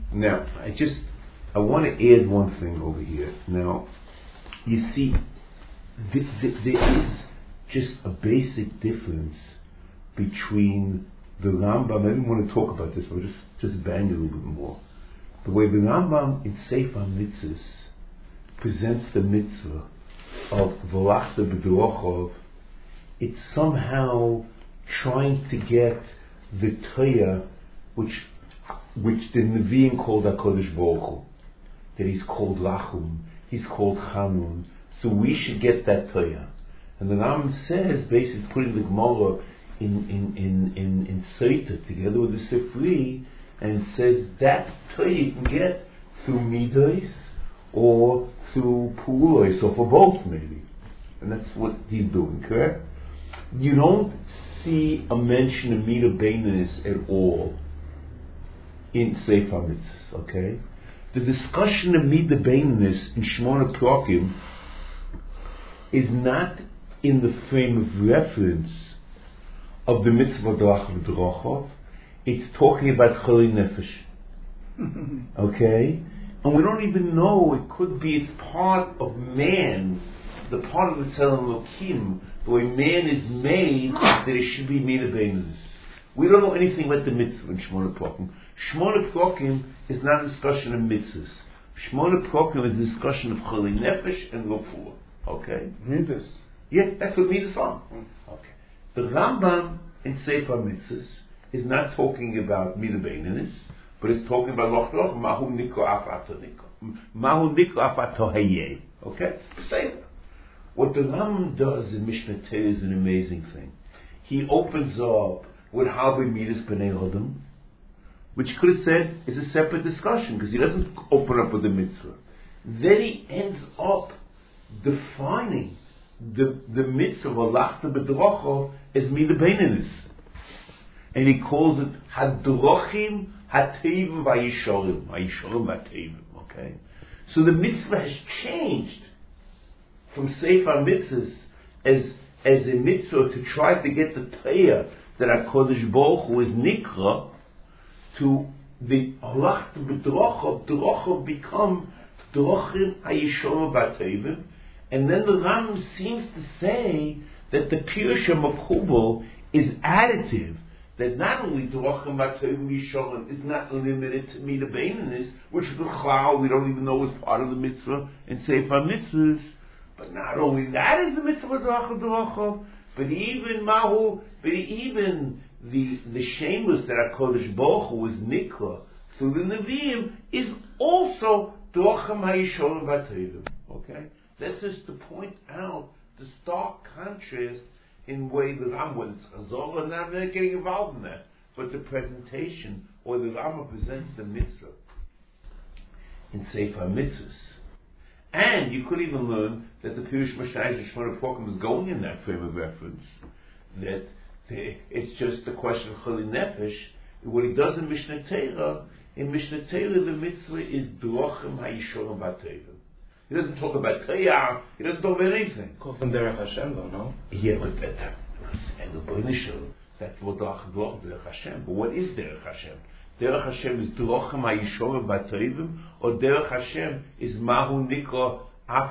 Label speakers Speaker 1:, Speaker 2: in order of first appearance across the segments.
Speaker 1: Now, I want to add one thing over here. Now, you see, there is just a basic difference between the Rambam. I didn't want to talk about this, but I'll just bang it a little bit more. The way the Rambam in Sefer Mitzvahs presents the mitzvah of V'lachta b'dorochov, it's somehow trying to get the Torah, which the Nevi'im called HaKadosh Baruch Hu, that he's called Lachum, he's called Chanun, so we should get that Torah. And the Rambam says, basically putting the Gemara in Seita together with the Sifri, and says that Torah you can get through Midos or through Pulos, or for both maybe. And that's what he's doing, correct? You don't see a mention of Midah Beinis at all in Sefer Mitzvahs, okay? The discussion of Midah Beinis in Shmona Prokim is not in the frame of reference of the mitzvah D'Rachov D'Rochov. It's talking about Choli Nefesh. Okay? And we don't even know, it could be it's part of man, the part of the Tzelem Elokim, the way man is made, that it should be Midah Beinis. We don't know anything about the mitzvah in Shmona Prokim. Shmona Prokim is not a discussion of mitzvahs. Shmona Prokim is a discussion of Choli Nefesh and Rofua. Okay?
Speaker 2: Midas.
Speaker 1: Yeah, that's what Midas are. Okay. The Rambam in Sefer Mitzvahs is not talking about Midah Beinis, but it's talking about Loch Mahu Niko Afato Niko. Mahu Niko Afato Hayeh. Okay? Same. What the Rambam does in Mishnah Torah is an amazing thing. He opens up with Harbi Midas B'nei Adam, which could have said is a separate discussion, because he doesn't open up with the mitzvah. Then he ends up defining the mitzvah of Alachta B'Drochov as Midah Beinis. And he calls it Hadrochim Hatevim Vayishorim. Vayishorim Hatevim. Okay? So the mitzvah has changed from Sefer Mitzvahs as a mitzvah to try to get the Torah that HaKadosh Baruch Hu is Nikra, to the Alachta B'Drochov. Drochov become Drochim Hayishorim Hatevim. And then the Rambam seems to say that the Pirush of Chubal is additive. That not only D'Rachim Hatevim Yishorim is not limited to Midah Beinis, which is the Chlal, we don't even know is part of the mitzvah in Sefer Mitzvahs, but not only that is the mitzvah of D'Rachim, but even the shameless that HaKadosh Baruch Hu is Nikra through the Nevi'im is also D'Rachim Hayishorim Hatevim. Okay? That's just to point out the stark contrast in way the Rambam, whether it's Chazor or not, they're not getting involved in that, but the presentation, or the Rambam presents the mitzvah in Sefer Mitzvahs. And you could even learn that the Pirush Mashayach Shmona Prokim is going in that frame of reference, that it's just a question of Choli Nefesh. What he does in Mishnah Torah the mitzvah is D'Rachim Hayishorim Hatevim. He doesn't talk about Torah. He doesn't talk about anything.
Speaker 2: Calls them Derech Hashem, though, no?
Speaker 1: Yeah, but and the B'nishel, that's what Derech Hashem. But what is Derech Hashem? Derech Hashem is D'Rachim Hayishorim Hatevim, or Derech Hashem is Mahu Niko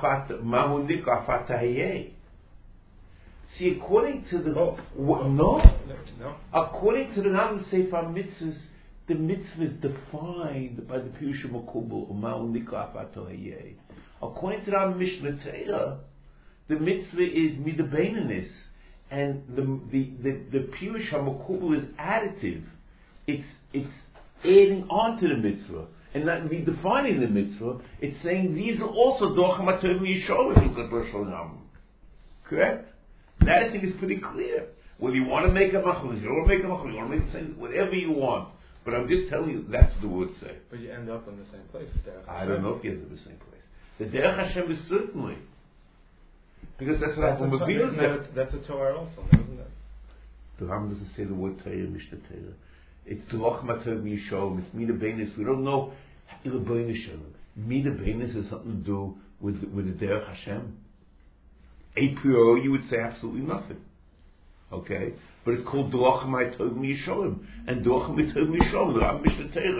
Speaker 1: Afat Hayeh. See, according to the no, according to the Rambam Sefer Mitzvahs, the mitzvah is defined by the Pirush Makubal, Mahu Niko Afat Hayeh. According to our Mishnah Torah, the mitzvah is Midah Beinis, and the Pirush HaMakubal is additive. It's adding on to the mitzvah, and not redefining the mitzvah. It's saying these are also D'Rachim Hatevim Yishorim. Correct? That I think is pretty clear. Whether you want to make a machlus, you don't want to make a machlus, you want to make the whatever you want. But I'm just telling you, that's what the word say.
Speaker 2: But you end up in the same place.
Speaker 1: I don't know if you end up in the same place. The Derech Hashem is certainly, because that's what happened.
Speaker 2: That's a Torah also, isn't it?
Speaker 1: The Rambam doesn't say the word Torah, Mishnah Torah. It's D'Rachim Hatevim Yishorim. It's Midah Beinis. We don't know Midah Beinis has something to do with the Derech Hashem. A priori, you would say absolutely nothing. Okay, but it's called D'Rachim Hatevim Yishorim, and D'Rachim Hatevim Yishorim. The Rambam Mishnah Torah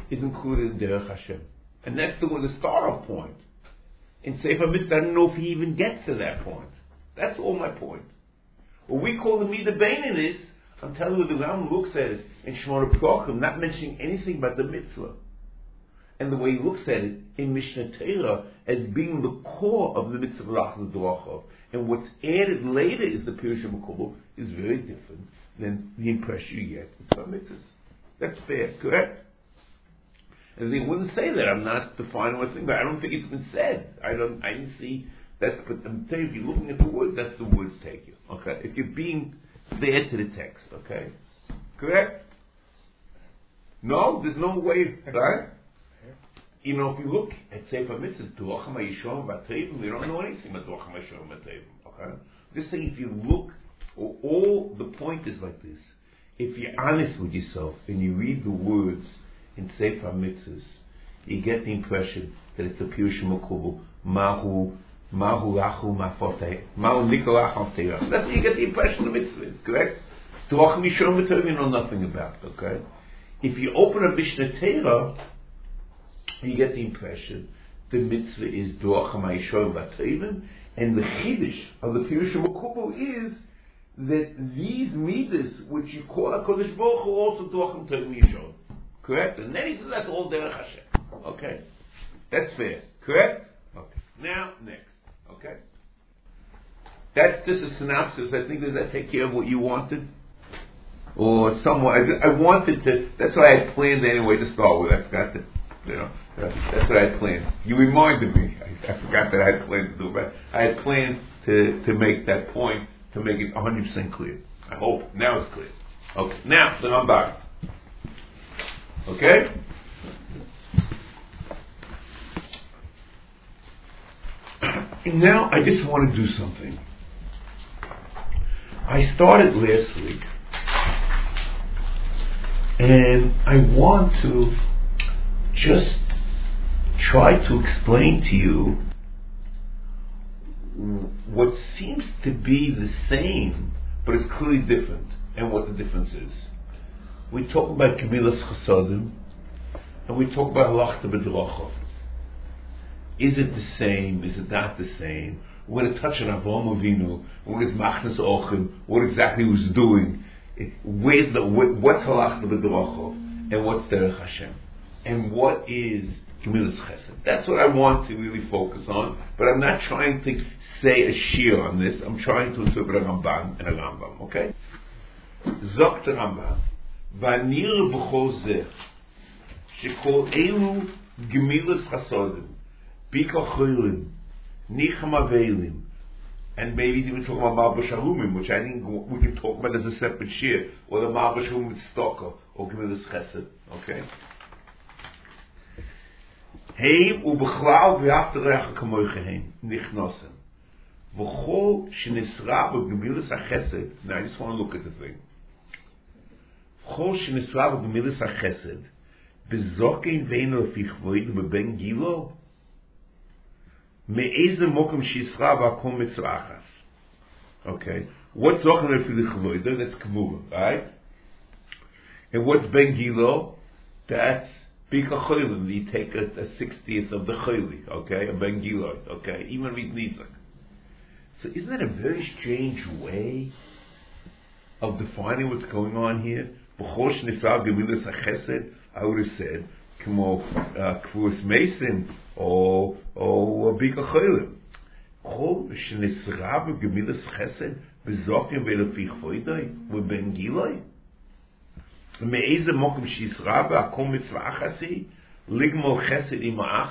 Speaker 1: is included in Derech Hashem. And that's the start-off point. In Sefer Mitzvah, I don't know if he even gets to that point. That's all my point. What we call the Midah Beinin is, I'm telling you, the Ram looks at it in Shemona Prochim, not mentioning anything about the mitzvah. And the way he looks at it in Mishnah Torah as being the core of the mitzvah Lachlan Dorachov. And what's added later is the Pirush HaMekubal is very different than the impression you get in some mitzvahs. That's fair, correct? And they wouldn't say that. I'm not defining what's saying, but I don't think it's been said. I didn't see that's, but I'm telling you, if you're looking at the words, that's the words take you. Okay? If you're being fair to the text, okay? Correct? No? There's no way, right? You know, if you look at Sefer Mitzvahs, Duachim HaYishon V'Atevim, we don't know anything about Duachim HaYishon V'Atevim, okay? Just saying, if you look, all the point is like this. If you're honest with yourself and you read the words in Sefer Mitzvahs, you get the impression that it's the Pirush HaMekubal, Mahu Lachu Mafoteh, Mahu Nikolach Al-Teirach. That's what you get the impression of the mitzvahs, correct? Duachim HaYishon V'Atevim you know nothing about, okay? If you open a Mishnah Torah, you get the impression the mitzvah is Duachim HaYishon V'Atevim, and the Chiddush of the Pirush HaMekubal is that these midas, which you call HaKadosh Baruch Hu, also Duachim HaYishon. Correct? And then he says that's all Derech Hashem. Okay? That's fair. Correct? Okay. Now, next. Okay? That's just a synopsis. I think, does that take care of what you wanted? Or somewhat. I wanted to, that's what I had planned anyway to start with. I forgot to, that's what I had planned. You reminded me. I forgot that I had planned to do it, but I had planned to make that point, to make it 100% clear. I hope. Now it's clear. Okay. Now, the Rambam. Okay? Now I just want to do something. I started last week, and I want to just try to explain to you what seems to be the same, but it's clearly different, and what the difference is. We talk about Gemilas Chasadim, and we talk about Halachta B'Drachav. Is it the same? Is it not the same? We're going to touch on Avraham Avinu, what is Machnas Ochim, what exactly he was doing, what's Halachta B'Drachav, and what's Derech Hashem, and what is Gemilas Chesed. That's what I want to really focus on, but I'm not trying to say a shir on this. I'm trying to interpret a Ramban and a Rambam, okay? Zok the Rambam. Vanir b'chol zeh shekol elu gemilas chasodim bika cholim nichem avelim, and maybe even talking about Malbush Halumim, which I think we can talk about as a separate shir, or the Malbush Halumim Tzedakah or Gemilas Chesed. Okay. Heim ubechlal v'yafta recha kamoicha heim nichnosim v'chol shenisra b'gemilas hachesed. Now I just want to look at the thing. Chol shenisra b'gemilas hachesed b'zokein ve'enu lefichvoid b'ben gilo me'eze mokum shisra v'akom mitzrachas. Okay, what's zokein lefichvoid? That's kavura, right? And what's ben gilo? That's bika cholim. You take a 60th of the choli, okay, a ben gilo, okay, even with nisak. So isn't that a very strange way of defining what's going on here? B'chol shenisav gemilas hachesed, I would have said, k'mo k'vus mesim or bika cholim. B'chol shenisav gemilas chesed b'zokim ve'lefich voidai u'ben giloi me'eze mokum shisra v'akom mitzvah achasi ligmol chesed ima'ach.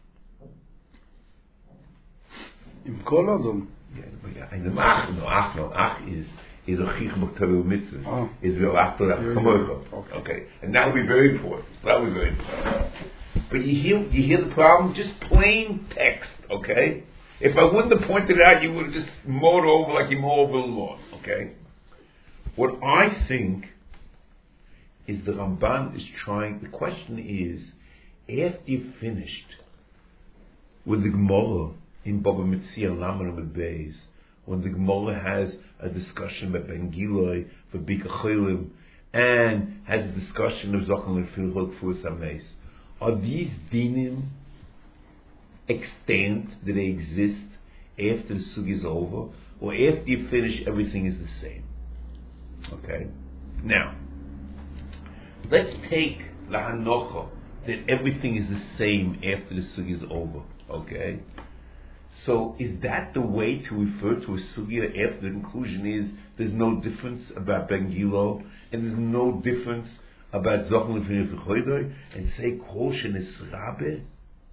Speaker 3: Im kol adam.
Speaker 1: And the ach is a chich b'ktavu mitzvah. Is v'lachto l'chamoicha. Okay, and that would be very important. But you hear the problem? Just plain text. Okay. If I wouldn't have pointed it out, you would have just mowed over like you mow over the lawn. Okay. What I think is the Ramban is trying. The question is, after you've finished with the Gemara in Baba Metzia Laman with Beis, when the Gemara has a discussion about Ben Giloi for Bika Cholim, and has a discussion of Zochel and Filchot Kfus HaMeis. Are these dinim extant? Do they exist after the sugi is over, or after you finish, everything is the same? Okay. Now, let's take the hanocha that everything is the same after the sugi is over. Okay. So, is that the way to refer to a sugya after the conclusion is there's no difference about Ben Gilo and there's no difference about Zochel and Filchot and say Kol Shenisrabe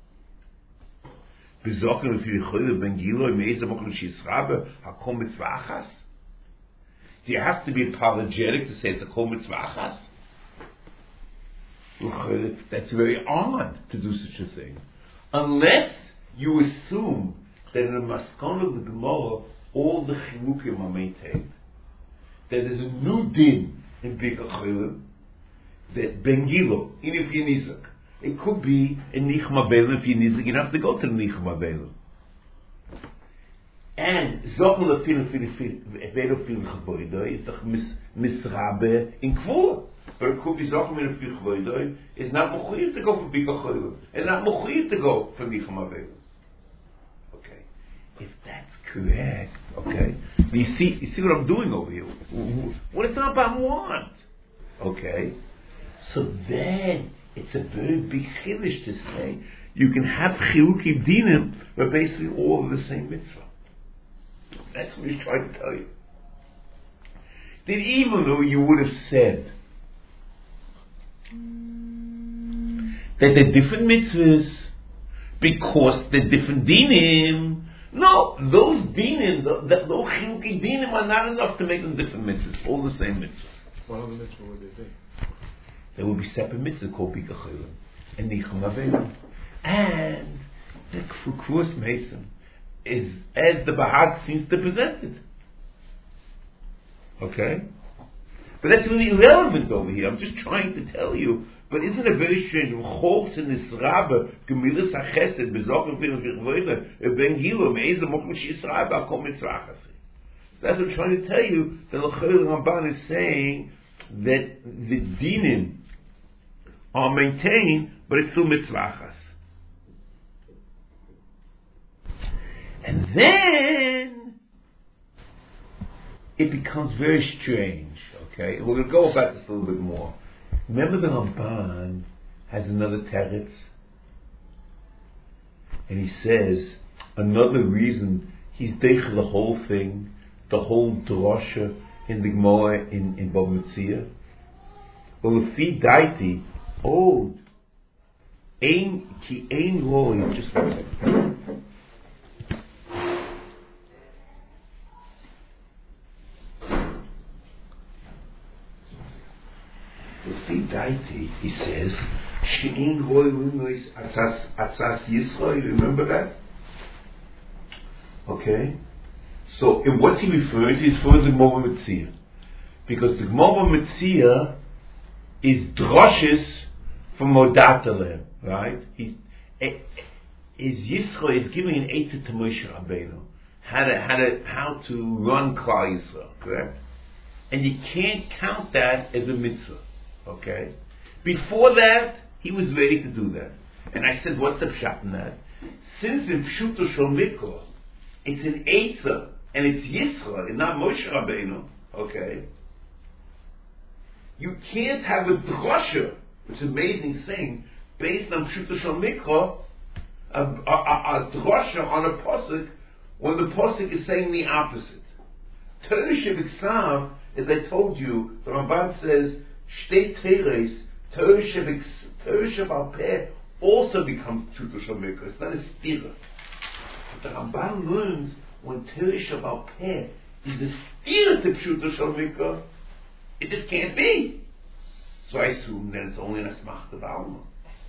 Speaker 1: B'Zochel and Filchot Ben Gilo Me'ez HaMochel Shenisrabe HaKol Mitzvachas? Do you have to be apologetic to say it's a Kol Mitzvachas? That's very odd to do such a thing, unless you assume that in the Maskon of the Gemara, all the chilukim are maintained. That there's a new din in Bika Cholim, that Ben Gilo, even if you're Nizak. It could be in Nichma Bela, if you're Nizak, you have to go to the Nichma Bela. And Zochel Afil Chavoida is the Misrabe in Kvur. But it could be Zochel Afil Chavoida is not Mochuyev to go for Bika Cholim, and not Mochuyev to go for Nichma Bela. If that's correct, okay, you see what I'm doing over here. What does Rambam want? Okay, so then it's a very big chiddush to say you can have chilukim dinim, but basically all of the same mitzvah. That's what he's trying to tell you. That even though you would have said that they're different mitzvahs because they're different dinim. No, those dinim, those chiluki dinim are not enough to make them different mitzvahs. All the same mitzvahs.
Speaker 2: What other mitzvah would they be?
Speaker 1: There will be separate mitzvahs called Bika Cholim and Nichum Aveilim. And the Kfus Mason is as the Bahag seems to present it. Okay? But that's really irrelevant over here. I'm just trying to tell you. But isn't it very strange? Chol Shenisrabe Gemilas HaChesed B'Zochel Filchot Ben Gilo Me'ez HaMochel Shenisrabe HaKol Mitzvachas. That's what I'm trying to tell you. The L'chayil Ramban is saying that the dinim are maintained, but it's still mitzvachas. And then it becomes very strange. Okay, we're going to go about this a little bit more. Remember, the Ramban has another teretz, and he says another reason he's deichel the whole thing, the whole drasha in the Gemara in Bava Metzia. Well, if he daiti, ki ein roy. Just one second. He says, remember that? Okay. So, in what's he referring to? He's referring to the Gemara Metzia. Because the Gemara Metzia is droshes from Modatalev, right? Yisro is giving an eitzah to Moshe Rabbeinu. How to run Klal Yisrael, correct? And you can't count that as a mitzvah. Okay? Before that, he was ready to do that. And I said, what's the pshat in that? Since in Pshuto Shel Mikra, it's an Eitzah, and it's Yisra, and not Moshe Rabbeinu, okay? You can't have a drasha, which is an amazing thing, based on Pshuto Shel Mikra, a drasha on a posuk, when the posuk is saying the opposite. Torah Shebiksav, as I told you, the Ramban says, Shtei Teres, Torah Shebal Peh also becomes Pshuto Shel Mikra. It's not a stira. But the Ramban learns when Torah Shebal Peh is a stira to Pshuto Shel Mikra, it just can't be. So I assume that it's only an Asmachta B'Alma.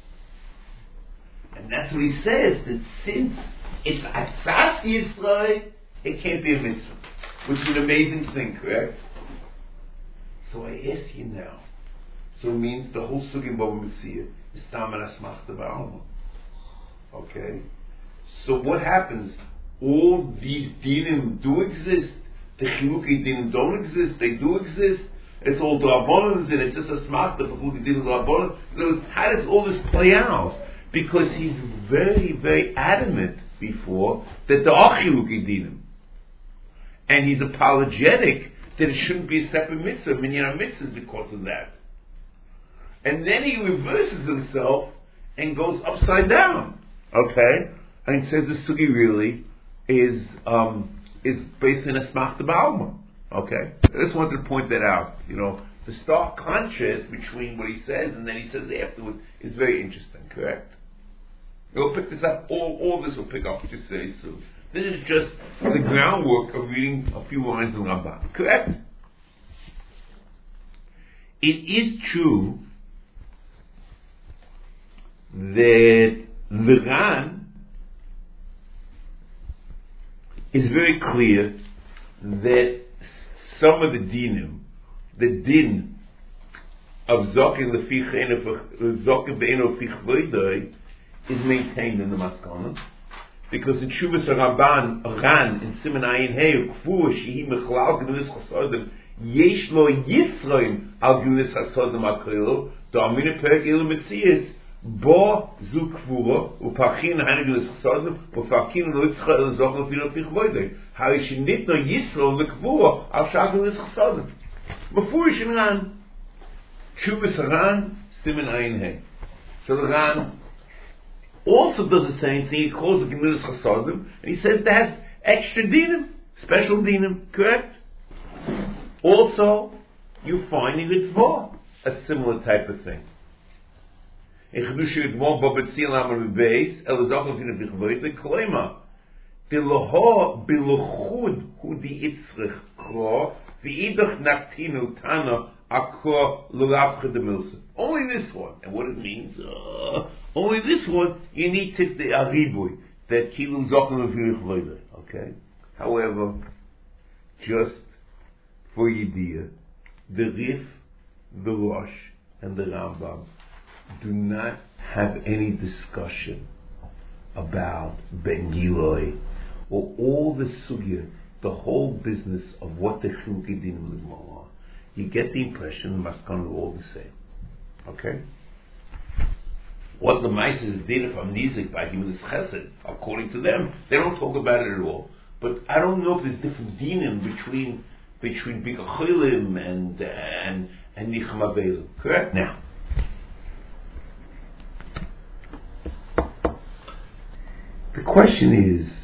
Speaker 1: And that's what he says, that since it's Atzas Yisrael, it can't be a mitzvah. Which is an amazing thing, correct? So I ask you now, so it means the whole Sugim Bava Metzia is Tam and Asmachta B'Alma. Okay? So what happens? All these dinim do exist. The Chiluki dinim don't exist. They do exist. it's all Drabonis, and it's just a smart for who did Drabonis. How does all this play out? Because he's very, very adamant before that the Achiluk Dinim. And he's apologetic that it shouldn't be a separate mitzvah, minyan mitzvahs, because of that. And then he reverses himself and goes upside down. Okay? And he says the sugi really is based in a smachta ba'alma. Okay? I just wanted to point that out. The stark contrast between what he says and then he says afterwards is very interesting, correct? We'll pick this up, all this will pick up just very soon. This is just the groundwork of reading a few lines in Ramban. Correct? It is true that the Ran is very clear that some of the dinim, the din of Zokin Zokin is maintained in the Maskana. Because in Shuvas Ramban, Ran, in Siman Ayin Hey, Kfur, Shehi Mechlal, Gnulis Chasodim, Yesh Lo Yisroim, Al Gnulis Chasodim Akrilo, Do Amina Perek Ilu Metzias, Bo Zu Kfura, Upachin Hainu Gnulis Chasodim, Upachin Lo Yitzcha El Zochel Fino Pichvoidei, Hari Shinit No Yisro, Le Kfura, Al Shach Gnulis Chasodim. Before in Ran, Shuvas Ran, Siman Ayin Hey. So the Ran also does the same thing. He calls it Gemilas Chasadim, and he says that has extra dinim, special dinim, correct? Also, you find in the Dvar a similar type of thing. In Chedusha Yidmor Babetzil Amar Beis Elazachal Fina Bichvoyte Kloima Biloho Bilochud Hudi Itzrich Kro V'idach Naktinu Tana Akro Lulav Chedemilsa. Only this one, and what it means. Only this one, you need to the aribui that kilum zochim of. Okay. However, just for Yediyah, the Rif, the Rosh, and the Rambam do not have any discussion about Ben Giloi or all the sugya, the whole business of what the Chilukei Dinim L'Gemara. You get the impression the Maskana are all the same. Okay? What the Maises did from Nizik by Gemilas Chesed, according to them, they don't talk about it at all. But I don't know if there's different dinim between Bika Cholim and Nichem Avelim. Correct? Now, the question is,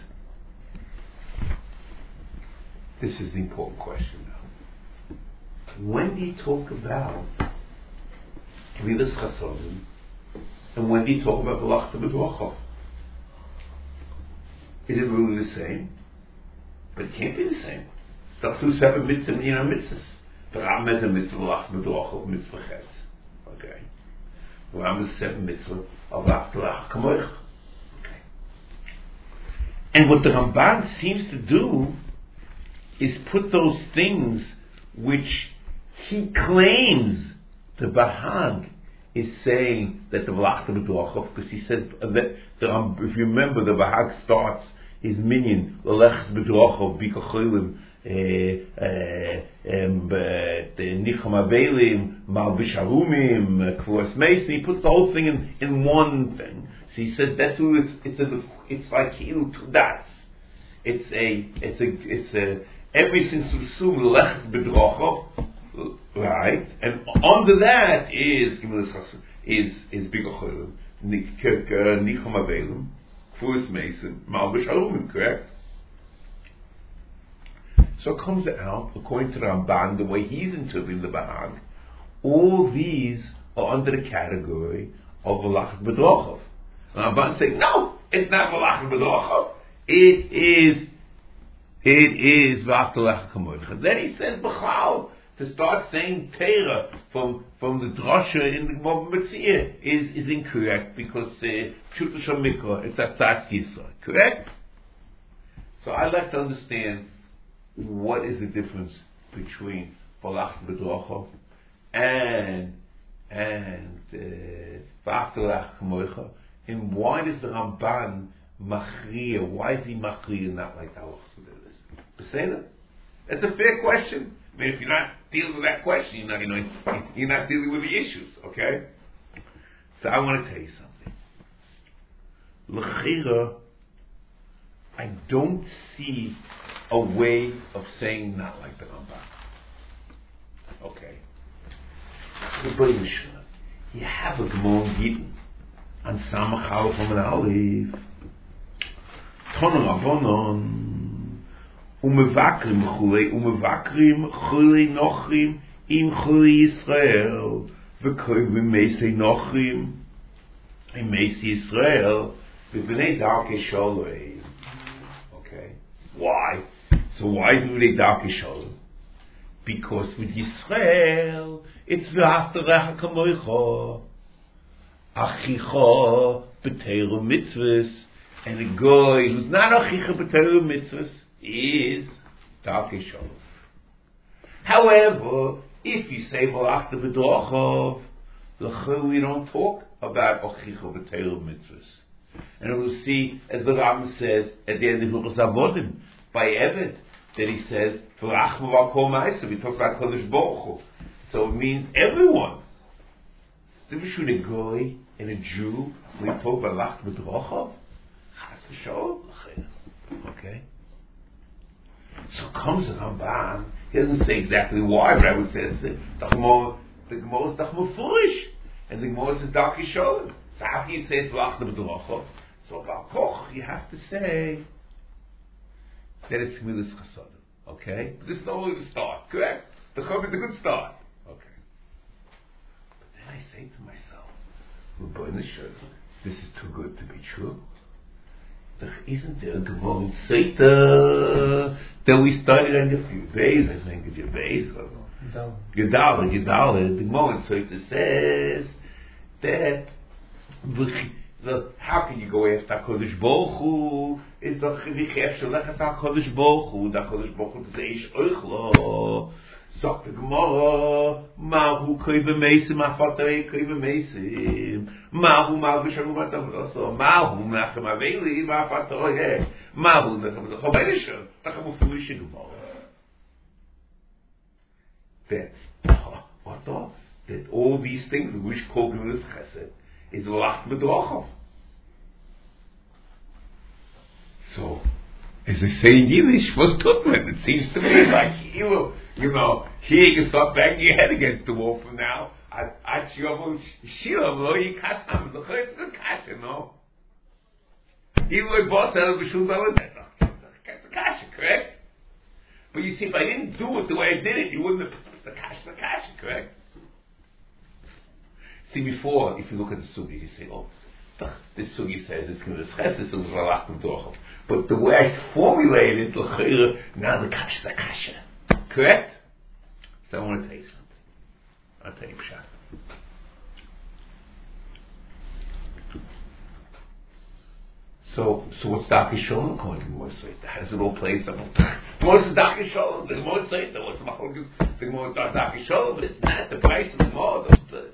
Speaker 1: this is the important question now. When do you talk about Gemilas Chasodim, and when do you talk about Velachta B'Drochav? Is it really the same? But it can't be the same. That's two separate mitzvahs. The Ram has a mitzvah Velachta B'Drochav, mitzvah Ches. Okay. The Ram has a separate mitzvah of Velachta Kamoich. Okay. And what the Ramban seems to do is put those things which he claims the Bahag is saying that the Velachta B'Drochav, because he says that if you remember, the Bahag starts his minyan Velachta B'Drochav Bika Cholim Nichem Avelim Mal Bisharumim Kvuas Meis. He puts the whole thing in one thing. So he says that's who it's like two dots. It's a everything Susum Velachta B'Drochav. Right, and under that is Bika Cholim, Nichem Avelim, Kvuas Mason, Mal B'Shalomim, correct? So it comes out, according to Ramban, the way he's interpreting the Bahag, all these are under the category of Velachta B'Drochav. Ramban saying, no, it's not Velachta B'Drochav. It is Velachta Kamoich. Then he says, B'chal, to start saying Teira from the drasha in the Gemara Metzia is incorrect because Pshuta Shamikra it's Atzatz Yisrael. Correct? So I'd like to understand what is the difference between Velachta B'Drochav and Velachta Kamoicha, and why does the Ramban machriya? Why is he machriya not like the halachas of this? Beseder? That's a fair question. I mean, if you're not dealing with that question, you're not dealing with the issues, okay? So I want to tell you something. L'chira, I don't see a way of saying not like the Rambam. Okay. The Baruch you have a Gemara Gittin on Samach Aleph and Aleph. Tonon Abonon umevakrim chulei nochrim im chulei Yisrael v'koivim meisei nochrim im meisei Yisrael v'bnei darkei sholei. Okay. Why? So why do they darkei sholei? Because with Yisrael, it's v'haftarecha kamoicha, achicha b'teiru mitzvahs, and a guy who's not achicha b'teiru mitzvahs is darkei sholei. However, if you say v'lachta b'dochav, we don't talk about achicha b'teiru mitzvahs, and we'll see, as the Rambam says at the end of Hilchos Avodim, by Eved, that he says, we talk about Kodesh Baruch Hu. So it means everyone. The between a guy and a Jew, we talk about Lacht B'Drachav. Okay? So comes the Ramban, he doesn't say exactly why, but I would say the Gemara is Dachmufurish, and the Gemara says Darkei Sholem. So how can you say it's Lacht B'Drachav? So Bar Koch, you have to say that it's Milas Chasadim. Okay? But this is only the start, correct? The Chum is a good start. Okay. But then I say to myself, this is too good to be true. Isn't there a Gemara Seita that we studied on your few days? I think it's your base. Gedala. The Gemara Seita says that how can you go after HaKadosh Baruch Hu? Is the Chivichef Sholechas HaKadosh Baruch Hu, the HaKadosh Baruch Hu Zeish Oichlo. Sagt the Gemara, Mahu Koive Mesim, Afatei Koive Mesim, Mahu B'Shalom Atavroso, Mahu Nachem Aveli, Afatei, Mahu Nachem Chobenisha, Nachem Ufulish Gemara. That all these things which call Gemilas Chesed is Lacht B'Drachav. So, as they say in Yiddish, what's Tutman? It seems to me like here you can start banging your head against the wall from now. It's a kasha, no? Even my boss said it was a kasha, correct? But you see, if I didn't do it the way I did it, you wouldn't have put the kasha, correct? See, before, if you look at the sugi, you say, oh, this sugi says it's going to discuss this, it's Ralach B'Dochav. But the way I formulated it, now the kasha. Correct? So I want to tell you something. I'll tell you Pshat. So what's Darkei Sholem according to Gemara Seita? How does it all play itself? What's Darkei Sholem? The Gemara Seita, what's the Gemara Darkei Sholem? It's not the price of the Gemara.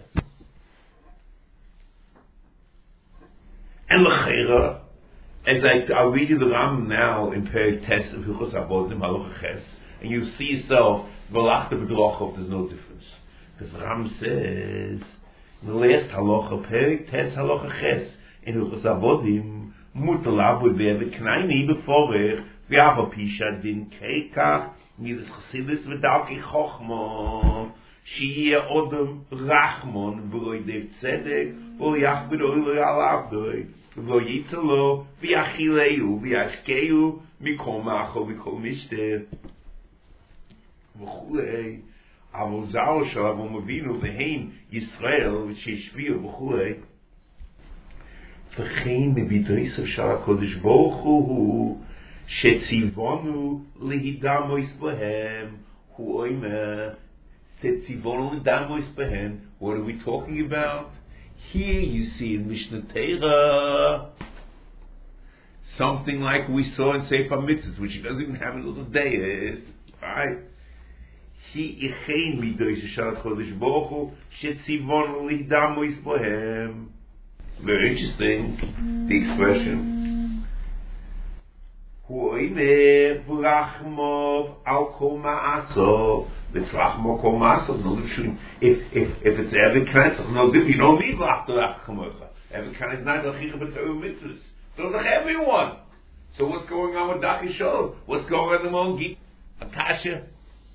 Speaker 1: And l'chera, as I'll read you the Rambam now in Perek Tes of Hilchos Avodim Halacha Ches, and you see yourself, V'lachta B'Drachav, there's no difference. Because the Rambam says, in the last Halacha, Perek Tes Halacha Ches, in Hilchos Avodim, Mutalav V'Bevet Knaini B'Forech, V'Ava Pisha Din Keikach, Midas Chasidus V'Darkei Chochma, Shiyeh Odom Rachmon, V'Roidev Tzedek, V'Oyach B'Doi L'Alavdoi, V'Yitalo, V'Achileu, V'Ashkeu, Mikol Macho, Mikol Mishter, V'Chulei, Avozao Shalav Omavinu, V'Heim Yisrael, V'Sheshviu, V'Chulei, V'Chein B'Bidoisav Shal HaKadosh Baruch Hu, Shetzivonu Lihidamois Bohem, Hu Oimer, Shetzivonu Lihidamois Bohem. What are we talking about? Here you see in Mishnah Torah something like we saw in Sefer Mitzvahs, which he doesn't even have in those days, right? He ichein midois shal chodesh baruch hu shetzivon lidamois bohem. Very interesting, the expression. Hu Oime v'rachmov al kol ma'asov. V'tzrachmov kol ma'asov. No, if it's ever knesach, no, you don't need l'achkamocha. Ever knesach not l'chicha b'torah mitzvahs. So like everyone. So what's going on with Daki Shol? What's going on among Git? Akasha?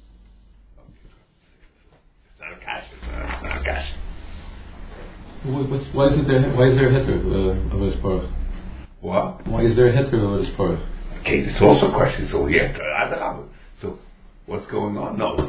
Speaker 1: It's not Akasha. It's not Akasha.
Speaker 4: Why is there a heter of his parach?
Speaker 1: What?
Speaker 4: Why is there a heter of his parach?
Speaker 1: Okay, it's also a question. So so what's going on? No,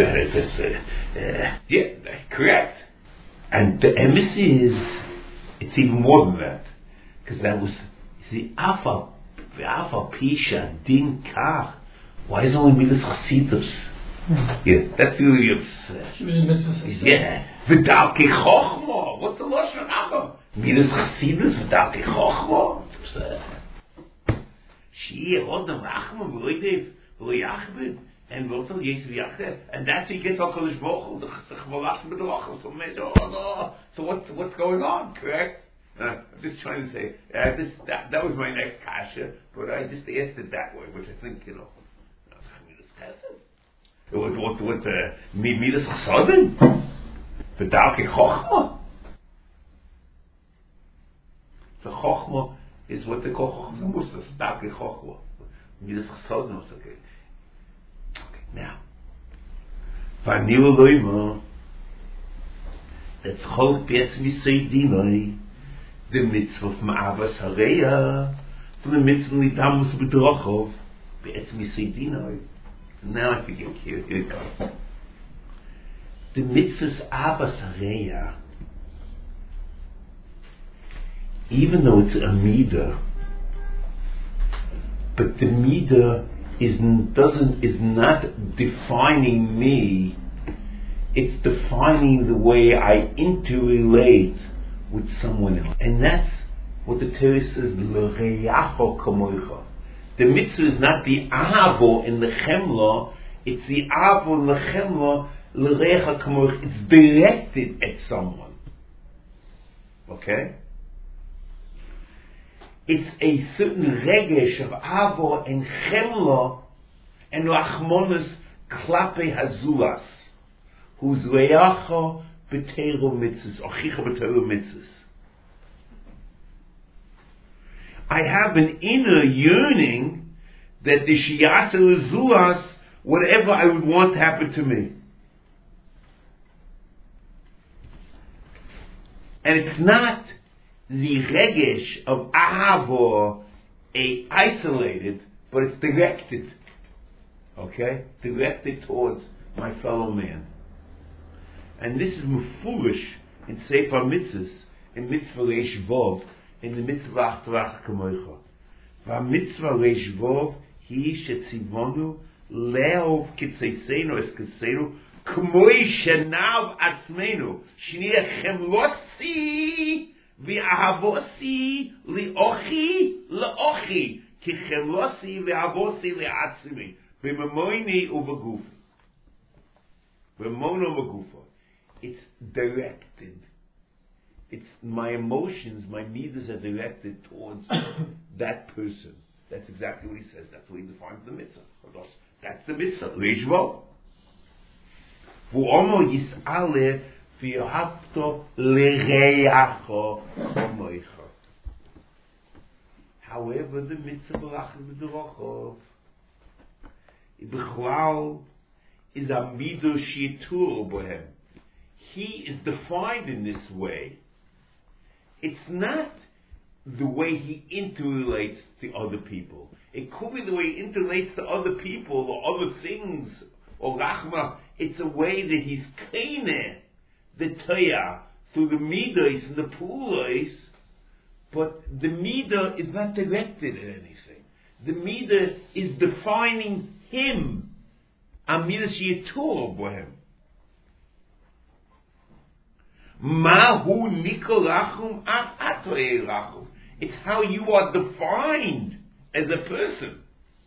Speaker 1: yeah, correct. And the embassy it's even more than that, because that was the Alpha Pisha Din Kach. Why is it only Midas Chasidus? Yeah, that's really
Speaker 5: She was in mitzvah.
Speaker 1: yeah. V'dalkei Chochma. What's the lashon haba? Midas Chasidus v'dalkei Chochma. She Odom Rachma v'loidev v'loyachbid and v'otel Yetziv Yachted, and that's he gets HaKadosh Baruch Hu the Chvalach b'derachos. So what's going on? Correct? I'm just trying to say that was my next kasha, but I just asked it that way, which I think it was what Midas Chasadim, the Dalkei Chochma. The Chochma is what they call Chochma Musaf, Dalkei Chochma. Midas Chasadim was okay. Now, Vanilu Loima, that's Chol Be'etz Misei Dinoi. The mitzvah of Ma'avas Hareya, from the mitzvah of Nidamus B'Drachov, Be'etz Misei Dinoi. Now I forget, here it goes. The mitzvah's Avas Hareya, even though it's a midah, but the midah is not defining me, it's defining the way I interrelate with someone else. And that's what the Torah says, L'reyacho kamoicha. The mitzvah is not the avo in the chemla, it's the avo in the chemla, L'reyacho kamoicha. It's directed at someone. Okay? It's a certain regesh of avo and chemla and lachmonas klape hazulas, whose reyacho b'teiro mitzvahs, or chicha b'teiro mitzvahs. I have an inner yearning that the shiyasa lezuas, whatever I would want to happen to me. And it's not the regesh of ahavo, a isolated, but it's directed. Okay? Directed towards my fellow man. And this is mufurish in Sefer Mitzvahs, in Mitzvah Reish Vov, in the Mitzvah Achtarach Kamoicha. Va-mitzvah Reish Vov, hi shetzivonu, le'ov kitzeisenu eskeseinu, k'moi shenav atzmenu, shniya chemlotzi, v'ahavosi, li'ochi, le'ochi, ki chemlotzi, v'ahavosi, le'atzmi, b'memoini u'v'guf. B'mono v'gufa. It's directed. It's my emotions, my midas are directed towards that person. That's exactly what he says. That's what he defines the mitzvah. That's the mitzvah. Leishvo. V'omo yis'ale v'yohapto l'reyacho chomoicha. However, the mitzvah b'lachim b'derachov b'chlal is a midah shitur bohem. He is defined in this way. It's not the way he interrelates to other people. It could be the way he interrelates to other people or other things or rachma. It's a way that he's kaineh the tayah through the midas and the pulas, but the midah is not directed at anything. The midah is defining him. A midah shitur bohem. Mahu nikolachum af atoerachum. It's how you are defined as a person.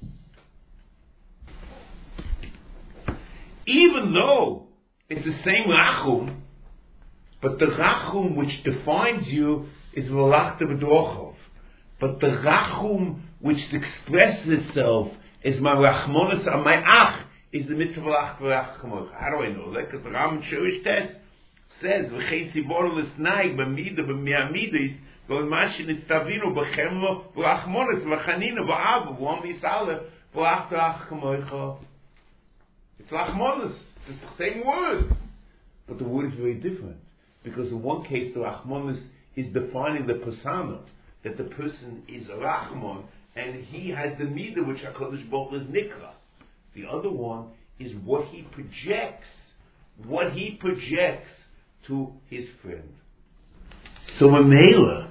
Speaker 1: Even though it's the same rachum, but the rachum which defines you is v'lachta b'dorchov. But the rachum which expresses itself as my rachmonas on my ach, is the mitzvah lach v'rach kamocha. How do I know that? Because the Rambam Jewish test says, v'chein tzivor l'snaig b'mida b'mi'amidis v'mashin itzavinu b'chemlo v'rachmonas v'chanina v'avu v'om yisale v'lach v'rach kamocha. It's lachmonas. It's the same word. But the word is very different. Because in one case, the rachmonas is defining the persona, that the person is a rachmon, and he has the midah which HaKadosh Baruch Hu is nikra. The other one is what he projects to his friend. So Mamela,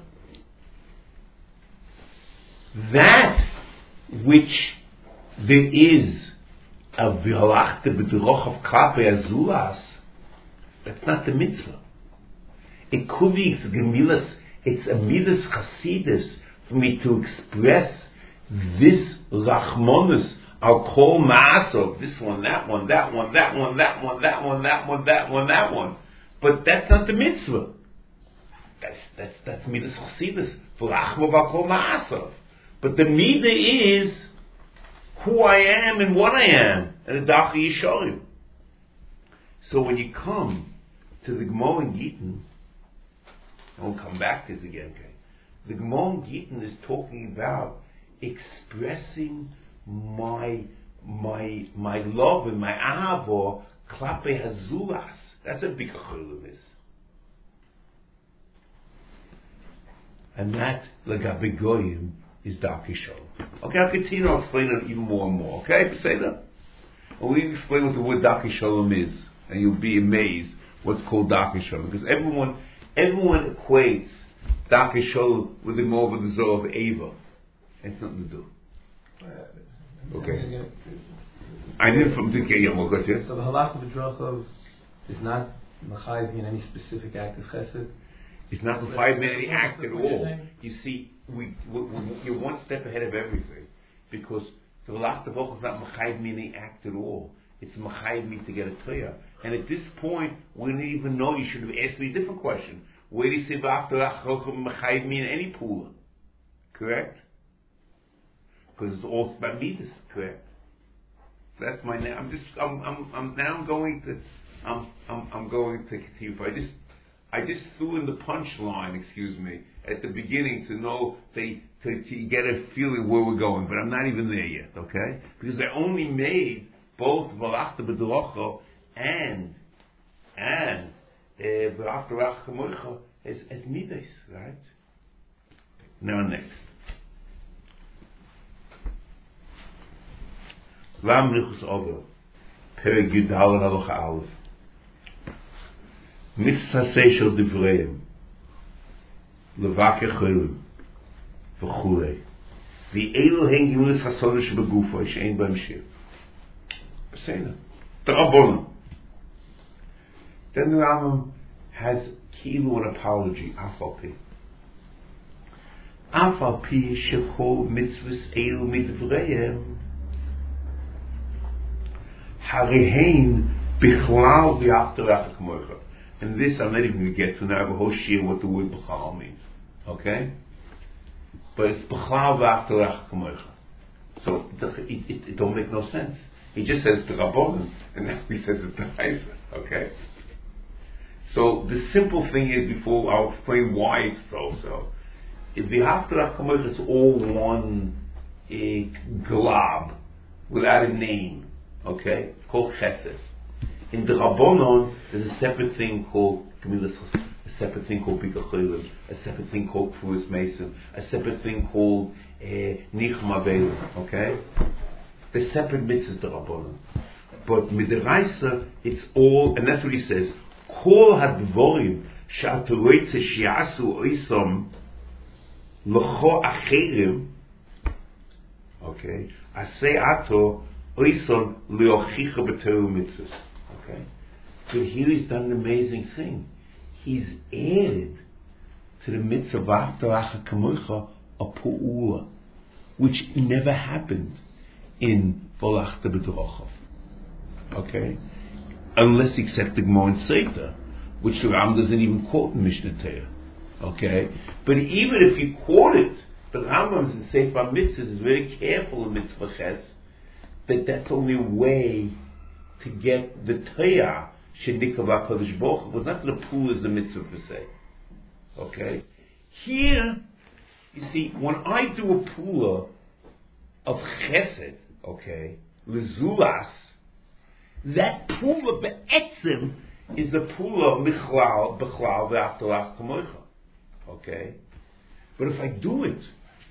Speaker 1: that which there is a v'halachta b'derochav klapei azulas, that's not the mitzvah. It could be it's a midas chasidus for me to express this rachmonus. I'll call ma'asov, this one, that one, that one, that one, that one, that one, that one, that one, that one. But that's not the mitzvah. That's midas chasidus. For rachmov I'll call ma'asov. But the midah is who I am and what I am, and the Dach Yishorim. So when you come to the Gemara in Gittin, I won't come back to this again, okay? The Gemara in Gittin is talking about expressing my love and my ahava klape hazulas. That's what Bika Cholim is. And that, Lagabe Goyim, is Darkei Shalom. Okay, I'll continue, I'll explain it even more and more, okay? Say that. I'll even explain what the word Darkei Shalom is, and you'll be amazed what's called Darkei Shalom. Because everyone equates Darkei Shalom with the more of the Zohar of Eva. It's nothing to do. Okay. I didn't from the Yom here.
Speaker 4: So the halach of the drachov is not machayev in any specific act of chesed.
Speaker 1: It's not the 5-minute act at all. You see, you're one step ahead of everything, because the halach of the is not machayev meaning act at all. It's machayev me to get a clear. And at this point, we didn't even know. You should have asked me a different question. Where do you say v'after machayev mean any pula? Correct? Because it's all about midas, correct? So that's my name. I'm going to continue. I just threw in the punchline, at the beginning to know to get a feeling where we're going, but I'm not even there yet, okay? Because I only made both V'alachta b'derocho and V'alachta rach kamocha as midas, right? Now next. Lam Nichus Over, Perek Yud Halal Halacha Aleph. Mitzvah Seishel Divreim, Levake Cholim, V'chulei. V'elu Hen Gimulis Hasonish Begufo, She'en B'hem Shir. Pesena. T'rabonam. Then the Rambam has kilu an apology, Afal Pi Shechol Mitzvahs Elu Midvreim, Harehein Bichlal V'after Rach Kamocha. And this I'm not even going to get to now. I have a whole shir what the word Bichlal means. Okay? But it's Bichlal V'after Rach Kamocha. So it don't make no sense. He just says the Rabbanon, and now he says it's the Haifa. Okay? So the simple thing is, before I'll explain why it's so. If the V'after Rach Kamocha is all one glob without a name. Okay? It's called Chesed. In the Rabbanon, there's a separate thing called Gemilas Chesed, a separate thing called Bika Cholim, a separate thing called Kfuas Mason, a separate thing called Nichma Beilim. Okay? They're separate mitzvahs, the Rabbanon. But Midiraisa, it's all, and that's what he says, Kol hadvorim she'atu roitze shi'asu oisom l'cho acherim, okay, asei ato oisom leochicha b'teru mitzvahs. Okay? So here he's done an amazing thing. He's added to the mitzvah v'after rach kamocha a pu'ula, which never happened in V'alachta b'derochav. Okay? Unless except the Gemara in Seita, which the Ram doesn't even quote in Mishnah Torah. Okay? But even if you quote it The Rambam in Sefer Mitzvahs is very careful in Mitzvah Ches that that's only a way to get the Tayah Shenikava Kodesh Baruch Hu, but not the pool is the mitzvah per se. Okay? Here, you see, when I do a pula of Chesed, okay, Lezulas, that pula be'etzim is the pula of Michlal, Bechlal, Ve'aftalach Kamoicha. Okay? But if I do it,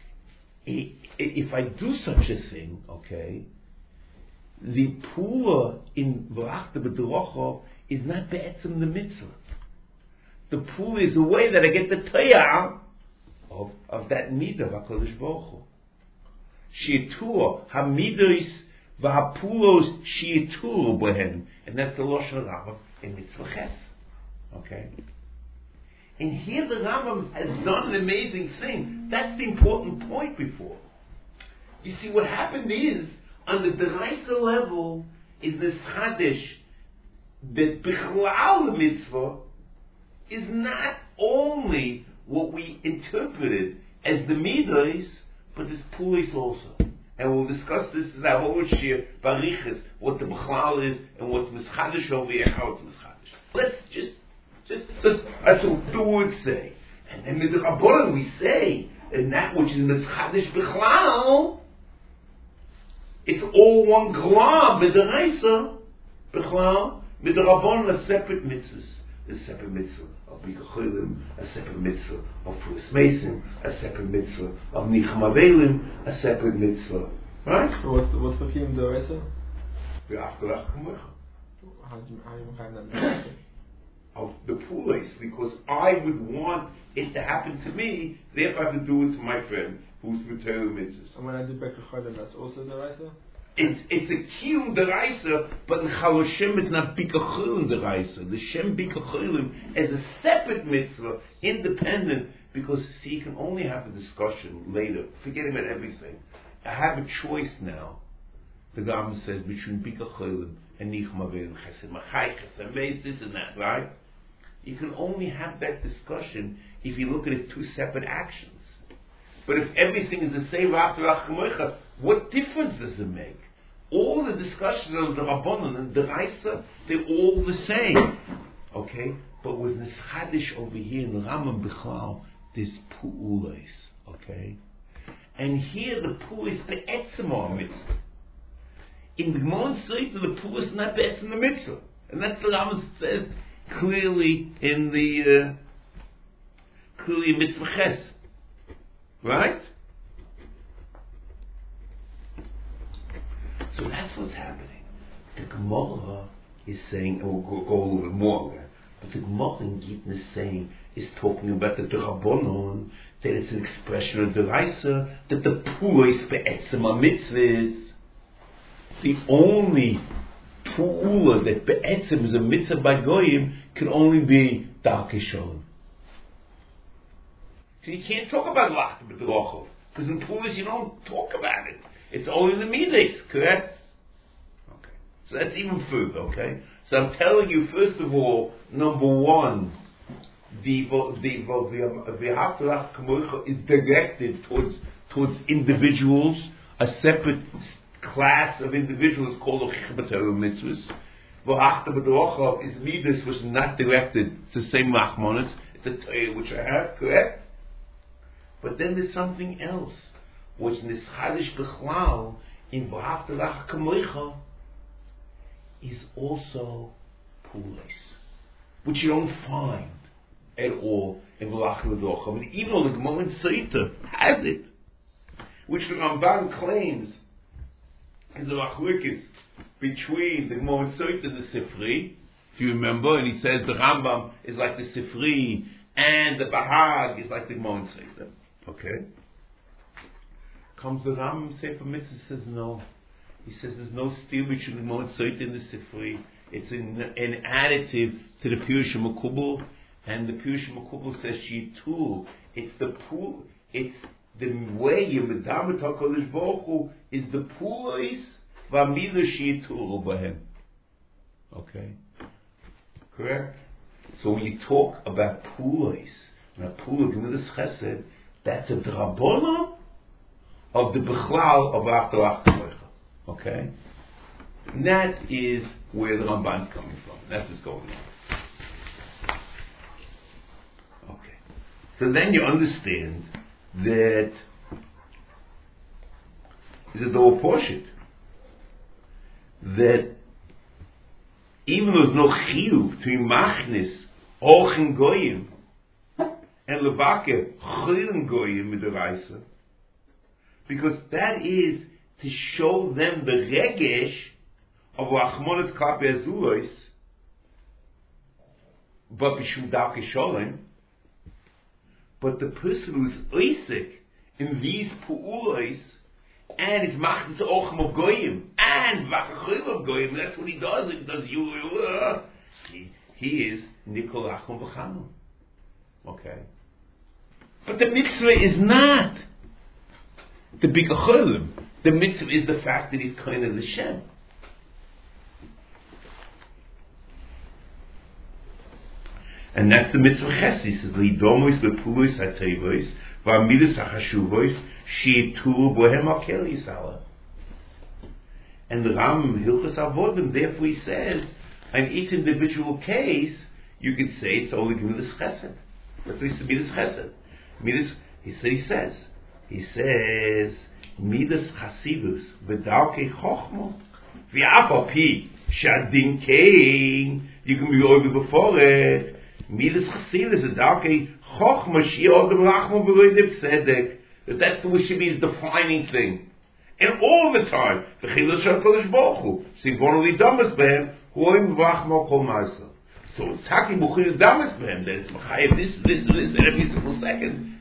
Speaker 1: if I do such a thing, okay, the pula in V'achta B'dorocha is not be'etzim the mitzvah. The pula is the way that I get the tayah of that midah of HaKadosh Baruch Hu. Shi'tur, hamidos v'hapulos shi'tur b'hen. And that's the Lashon Rambam in Mitzvah Ches. Okay? And here the Rambam has done an amazing thing. That's the important point before. You see, what happened is, on the Deraisa level, is this Chadish that Bichlal mitzvah is not only what we interpreted as the Midas, but this Pulis also. And we'll discuss this as our whole shir, Barichas, what the Bichlal is, and what's Mischadish over here, how it's Mischadish. Let's just that's what the words say. And then with the Rabbanan we say, and that which is Mischadish Bichlal, it's all one glob, Midaraisa, Bichlal, Midarabon, a separate mitzvahs. A separate mitzvah of Bikachilim, a separate mitzvah of Puris Mason, a separate mitzvah of Nicham Avelim, a separate mitzvah. Right?
Speaker 2: So what's the Kiyum D'Oraisa? How do you find that?
Speaker 1: Of the Pulis, because I would want it to happen to me, therefore I have to do it to my friend who's Mateo Mitzvahs.
Speaker 2: And when I do Bikachilim, that's also D'Oraisa?
Speaker 1: It's a kiyum deraisa, but in Chaloshim it's not bikachilim deraisa. The Shem bikachilim as a separate mitzvah, independent, because see, you can only have a discussion later, forgetting about everything. I have a choice now. The Rambam says between bikachilim and nicham avelim, chesed machai, chesed meis, this and that, right? You can only have that discussion if you look at it two separate actions. But if everything is the same after Achamoicha, what difference does it make? All the discussions of the Rabbanan and the Raisa, they're all the same. Okay? But with this Chadish over here in the Rambam Bichlal, there's Pu'ulis. Okay? And here the Pu'ulis be'etzem our mitzvah. In the Gemara Sota, the Pu'ulis not be'etzem the mitzvah. And that's the Rambam says clearly in the Mitzvah Ches. Right? So that's what's happening. The Gemara is saying, and we'll go a little bit more there, but the Gemara in Gittin is saying, is talking about the D'Rabbanon, that it's an expression of the Raisa, that the Pu'is be'etzem mitzvahs, the only Pu'ula that be'etzem is a mitzvah by Goyim can only be Darkei Shalom. So you can't talk about Lach B'Dorocha, because in Pulis you don't talk about it. It's only the Midas, correct? Okay. So that's even further, okay? So I'm telling you, first of all, number one, the V'Haftalach Kamoicha is directed towards individuals, a separate class of individuals called Chichabatero Mitzvahs. V'Hafta B'Dorocha is Midas, which is not directed to the same Machmonis. It's a Torah which I have, correct? But then there's something else, which in this Chadish Bichlal, in V'Haftalach Kamoicha, is also Pulis, which you don't find at all in V'Lach L'Docha. I mean, even though the Gemara in Sota has it, which the Ramban claims is a machlokes between the Gemara in Sota and the Sifri, if you remember, and he says the Rambam is like the Sifri, and the Bahag is like the Gemara in Sota. Okay? Comes the Rambam Sefer Mitzvah, says no. He says there's no steal between the Gemara in Sota and the Sifri. It's an additive to the Pirush Makubal, and the Pirush Makubal says Shitur. It's the pool. It's the way you medaber HaKadosh Baruch Hu is the pulis v'amidah Shitur b'hem. Okay, correct. So when you talk about pulis, and a pula gemilas chesed, that's a drabona, of the Bechlal of Achterach. Okay? And that is where the Ramban's coming from. That's what's going on. Okay. So then you understand that is a double portion. That even though there's no chiyuv between machnis, orchen goyim, and levake choyim goyim midaraisa, because that is to show them the regesh of rachmanas klape azulos, but b'shum davke sholem. But the person who's oisik in these pu'ulos and is machnis orchem of goyim and v'achachim of goyim, that's what he does. He does he is nikol achon v'chanu. Okay. But the mitzvah is not the bikacholim. The mitzvah is the fact that he's kind of the Shem. And that's the mitzvah ches. He says, Lidomois lepulois hatevois v'amidas hachashuvois she'ituru bohem akel yisala. And the Ram Hilchos Avodim, therefore he says, in each individual case, you could say it's only midas chesed. What is midas chesed? Midas, he says, midas chasidus v'darkei chochma v'afal pi shadin kein. You can be over before it. Midas chasidus v'darkei chochma she'odem rachma v'roidev tzedek. That's the should be his defining thing. And all the time, the chilul shel Kodesh Baruch Hu, Sivonu lidamas behem, hoim v'achma kol ma'asav. So it's taki buchir damas behem, that it's machayev this, and every single second.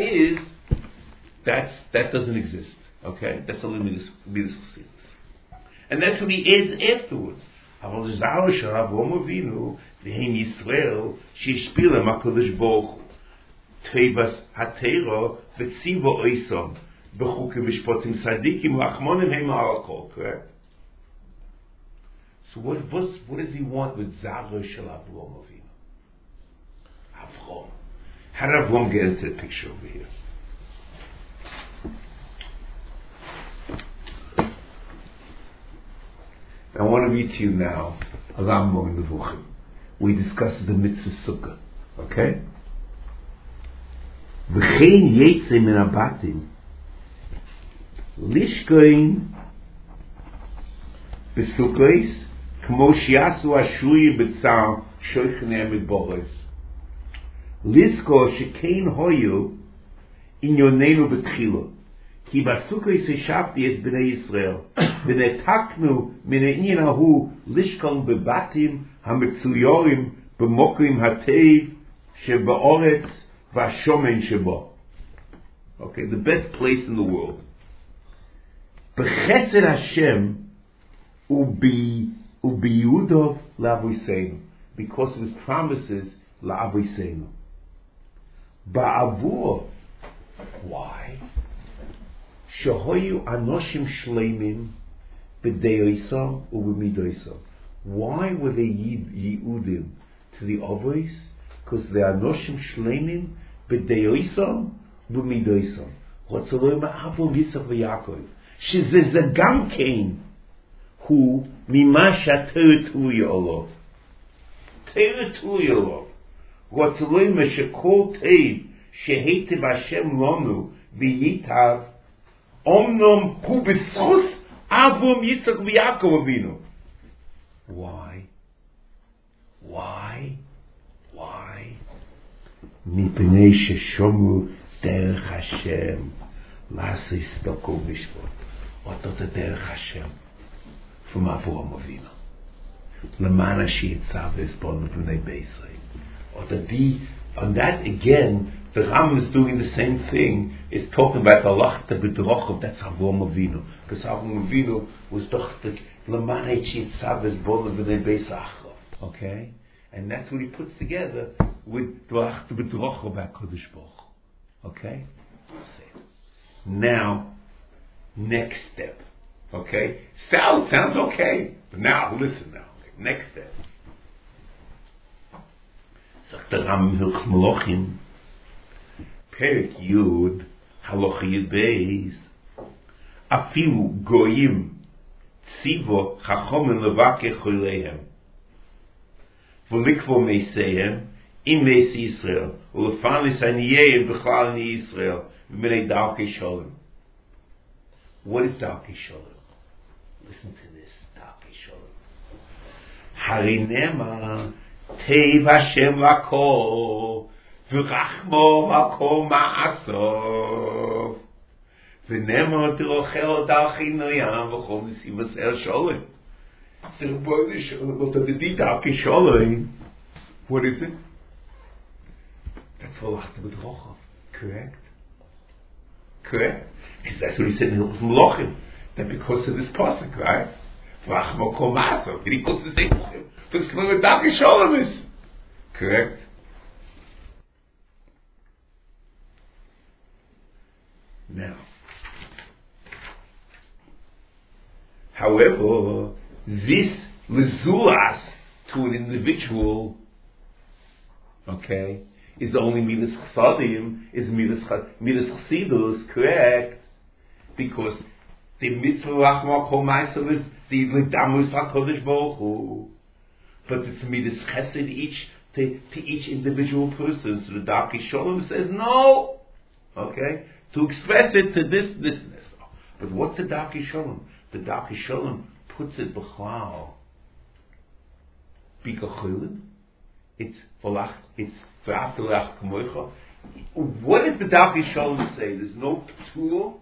Speaker 1: That doesn't exist. Okay? That's only midas chasidus. And that's what he adds afterwards. Aval zaro shel Avraham Avinu, v'hein Yisrael, she'ishpila ma'Kodesh Baruch Hu. Teivas hatero v'tziva oisom b'chukim mishpotim sadikim rachmonim heim ha'akol. Correct. So what does he want with Zaro shel Avraham Avinu? Avram. How did Avram get into the picture over here? I want to read to you now a Rambam in Nevuchim. We discussed the mitzvah sukkah. Okay? V'chein yetze min abatim lishkoin b'sukkos k'mo shi'asu ashuyi b'tzar shoichnei midboros lisko shekein hoyu inyonenu b'tchilo ki b'sukkos heshavti es b'nei Yisrael v'netaknu min ha'inyan hahu lishkon b'batim ha'metzuyorim b'mokim hateiv she'ba'oretz Vashomen Sheba. Okay, the best place in the world. B'chesed Hashem ubiyudov la'avoseinu, because of his promises la'avoseinu. Ba'avur, why? Shehoyu anoshim shleimim b'deyoisam u'b'midoisam. Why were they yiudim to the avos? Because they are anoshim shleimim b'deyoisam u'b'midoisam. Rotzaloi ma'avol Yitzchak v'Yakov. Sheze gam kein hu mima she'Torah tuya olov. Torah tuya olov. Rotzaloi meshekol teiv sheheitev Hashem lonu v'yitav omnom hu b'schus Avram Yitzchak v'Yakov Avinu. Why? Mipnei sheshomu derech Hashem la'aseh stoko mishpot. What does the derech Hashem from Avraham Avinu? L'man ha'shiyitzav esbonu b'nei Beisrei. Or on that again, the Ram is doing the same thing. It's talking about the lachta b'drochov. That's Avraham Avinu, because Avraham Avinu was doch the l'man ha'shiyitzav esbonu b'nei Beisrei. Okay. And that's what he puts together with Dvach to B'drocho B'Kodesh Baruch. Okay? Now, next step. Okay? Sounds okay. But now, listen now. Next step. Sagt der Ram Hilchos Melochim, Perik Yud, Halacha Yud Beis, afilu goyim tzivo chachomim levake choleihem v'likvo meisehem im meis Yisrael ulefanis aniyehim b'chlal ni Yisrael v'bnei darkei shalom. What is darkei shalom? Listen to this, darkei shalom. Harinema teiv Hashem lakol v'rachmo lakol ma'asov v'nema tirochel darkei noyam v'chol nisivas el shalom. So what the darkei shalom? What is it? That's Volachta B'Drochav. Correct? Correct? Because that's what he said in Hilchos Melachim. That because of this pasuk, right? V'achmo kol ma'asov. Did he go to the same Melachim? To explain what darkei shalom is. Correct? Now, however, this lezulas to an individual, okay, is only midas chasadim, is midas chasidus, correct? Because the mitzvah rachma kol ma'asov is the ledamus hakodesh baruch hu, but it's midas chesed to each individual person. So the darkei shalom says no, okay, to express it to this. But what's the darkei shalom? The darkei shalom puts it b'chlal b'kachulim. It's v'aftalach kamoicha. What does the darkei shalom say? There's no tool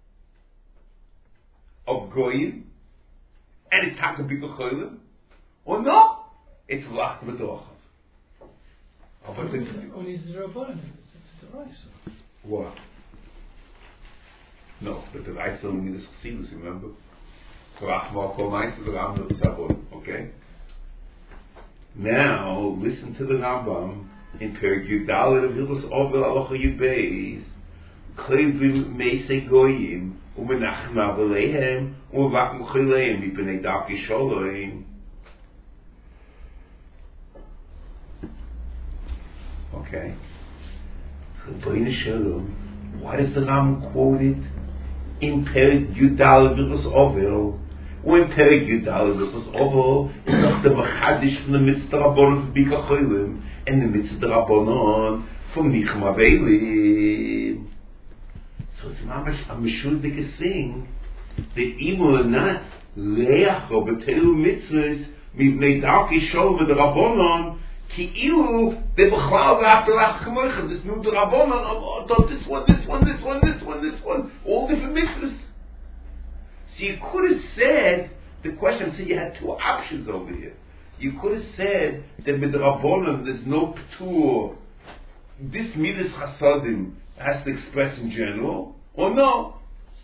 Speaker 1: of goyim, and it's taka b'kachulim, or no? It's v'lach b'dochav.
Speaker 5: Only the Rabbanan. It's the Raisa.
Speaker 1: What? No, but the Raisa only means chassidus. Remember? Okay? Now, listen to the Rambam in Perek Yud Dalet of Hilchos Ovel Halacha Yud Beis. Klevim meisei goyim umenachem aveleihem umevachim choleihem mipnei darkei shalom. Okay? Why does the Rambam quote it in Perek Yud Dalet of Hilchos Ovel? When Perek Yud Dalet of Hilchos Ovel is not the machadish from the mitzvah rabbanon for bika cholim and the mitzvah rabbanon from nichem avelim. So it's mamash a meshuldik thing that even or not leach or betelu mitzvahs mivnei darkei shalom with the rabbanon ki ilu the b'chlal v'aftalach kamoichem. This new rabbanon of this one, all different mitzvahs. So you could have said, the question, so you had two options over here. You could have said that with the Rabbanon there's no p'tur. This midas chasadim has to express in general, or no?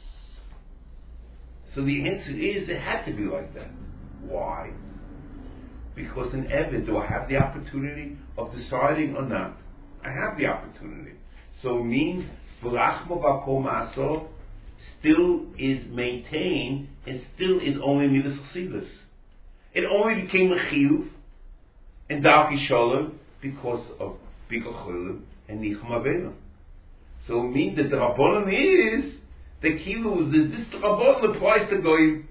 Speaker 1: So the answer is it had to be like that. Why? Because in Eved, do I have the opportunity of deciding or not? I have the opportunity. So it means v'rachmo v'kol ma'asov still is maintained and still is only midas chassidus. It only became a chiyuv and darkei shalom because of bika cholim and nichem avelim. So it means that the rabbanon is the kilu is this rabbanon applies to goyim.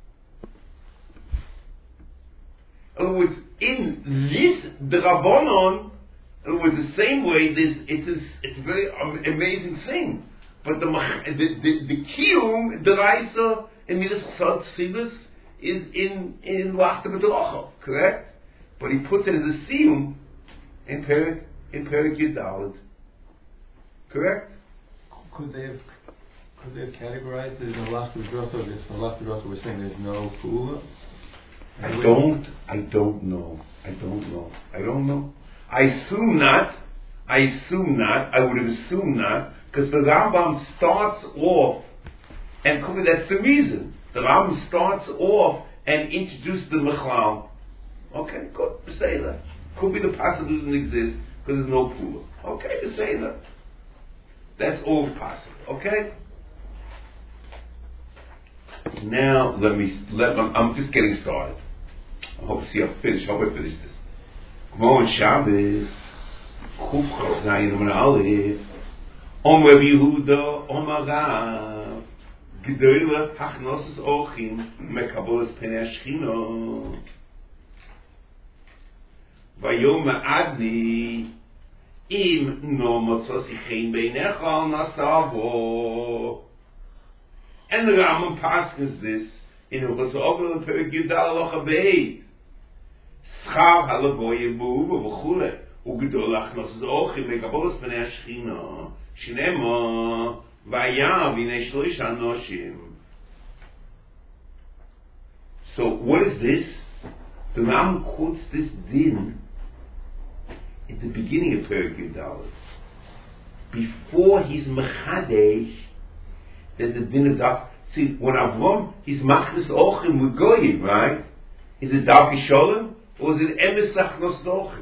Speaker 1: In other words, in this the rabbanon, in other words, the same way it's a very amazing thing. But the kiyum, the Raisa, in Midas Chassidus is in Volachta B'Drochav, correct? But he puts it as a siyum in Perek Yud Dalet, correct?
Speaker 4: Could they have categorized it in Volachta B'Drochav if Volachta B'Drochav was saying there's no pula? I don't know. I assume not. I would have assumed not. Because the Rambam starts off, and that's the reason. The Rambam starts off and introduces the Mechlal. Okay, good, say that. Could be the possibility doesn't exist because there's no pula. Okay, to say that. That's all possible. Okay? Now, I'm just getting started. I hope I finish this. Gemara on Shabbos, Chuf Chav Zayin Amar Aleph, Om Rav Yehuda, Om Rav, G'doyle hachnosos ochim mekabolas penei Shechina. Vayom adni im no motzos ichein beinecha al nasavo. And the Rambam passes this in Uchos Ovel Perek Yudal Locha Beis. Schar halavoye bu v'chule ugdol achnosos ochim mekabolas penei Shechina. Shnema vayam v'nei shloish anoshim. So what is this? The Rambam quotes this din at the beginning of Perek Yudal, before he's mechadesh. There's a din of dark. See, when Avram he's machnas ochim with goyim, right? Is it dark sholem or is it emes achnos ochim?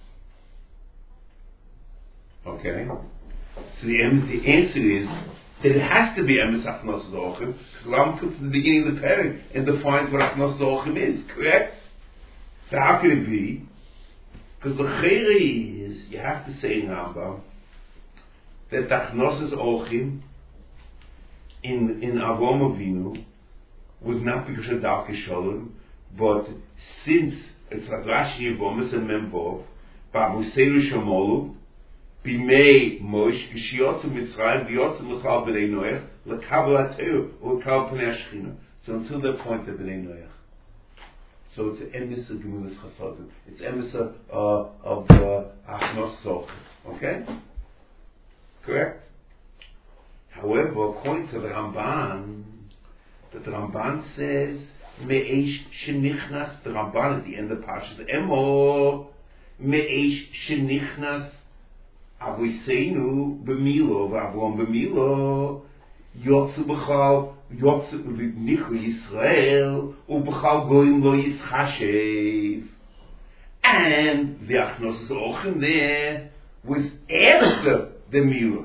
Speaker 4: Okay. So the answer is that it has to be emes achnos ochim. Because Rambam puts at the beginning of the Perek and defines what achnos ochim is. Correct? So how can it be? Because the chayre is, you have to say in Rambam that achnos ochim in Avram Avinu was not because of Darkei Sholem, but since it's like Rashi Yevomis and Membov, Bavuselu Shomolu, Bimei Mosh, Kishiyotzu Mitzrayim, V'yotzu L'chal B'nei Noach, L'kabel HaTeru, or L'kabel Pnei HaShechina. So until that point of B'nei Noach. So it's an emes of Gemilas Chasadim. It's emes of Achnos Zoch. Okay? Correct? However, according to the Ramban says, Me'esh shenichnas, the Ramban at the end of Parshas Emor, Me'esh shenichnas, Aviseinu b'milo, v'Avrom b'milo, Yotzu b'chal, Yotzu b'nichu Yisrael, u'b'chal goyim lo yischashev. And the Achnos Ochim there was after the Milo.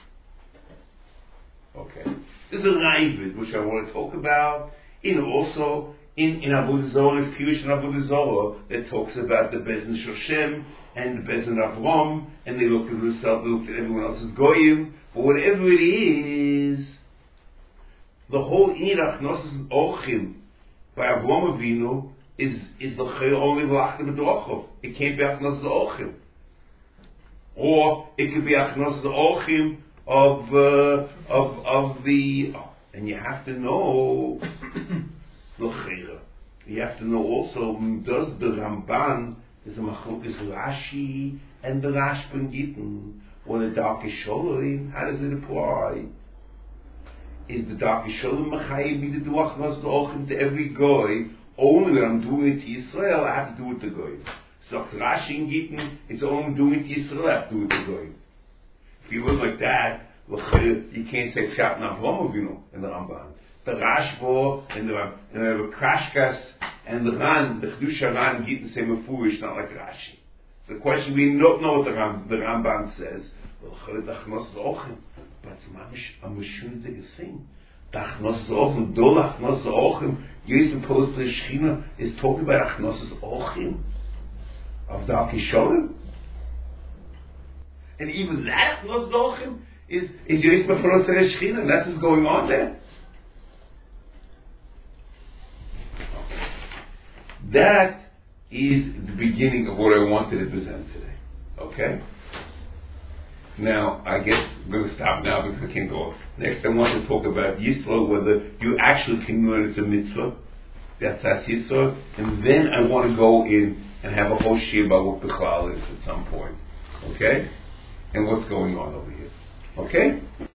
Speaker 4: Okay. There's a Ravid which I want to talk about. Also in Avodah Zorah's Pirush and Avodah Zorah that talks about the Beis Din Shoshem and the Beis Din Avram, and they look at themselves, they look at everyone else's goyim. But whatever it is, the whole Inach Nosos Ochim by Avram Avinu is the Chayr only V'Achtem B'Dochov. It can't be Achnos Ochim, or it could be Achnos Ochim of the, and you have to know you have to know also, does the Ramban is a machlokes Rashi and the Rashban Gittin, or the Darkei Sholem, how does it apply? Is the Darkei Sholem Machayim me to do Achnos Ochim to every goy? Only when I'm doing it to Israel, I have to do it to goy. So Rashi and Gittin, it's only doing it to Israel, I have to do it to goy. If you look like that, you can't say Pshat Avram Avinu in the Ramban. The Rashba and the Krashkas and the Ran, the Chedusha Ran, Gittin say Mefurish, not like Rashi. The question, we don't know what the Ramban says. But it's a mishundige thing. The Achnos Ochim, Dol Achnos Ochim, you're supposed to the Shechina is talking about Achnos Ochim of Darkei Sholem. And even that Achnos Ochim is Yeris B'Choros Shechina, and that's what's going on there. That is the beginning of what I wanted to present today. Okay? Now, I guess we're going to stop now because I can't go. Next, I want to talk about Yisro, whether you actually can learn it's a mitzvah. That's Yisro. And then I want to go in and have a whole shir about what Bichlal is at some point. Okay? And what's going on over here. Okay?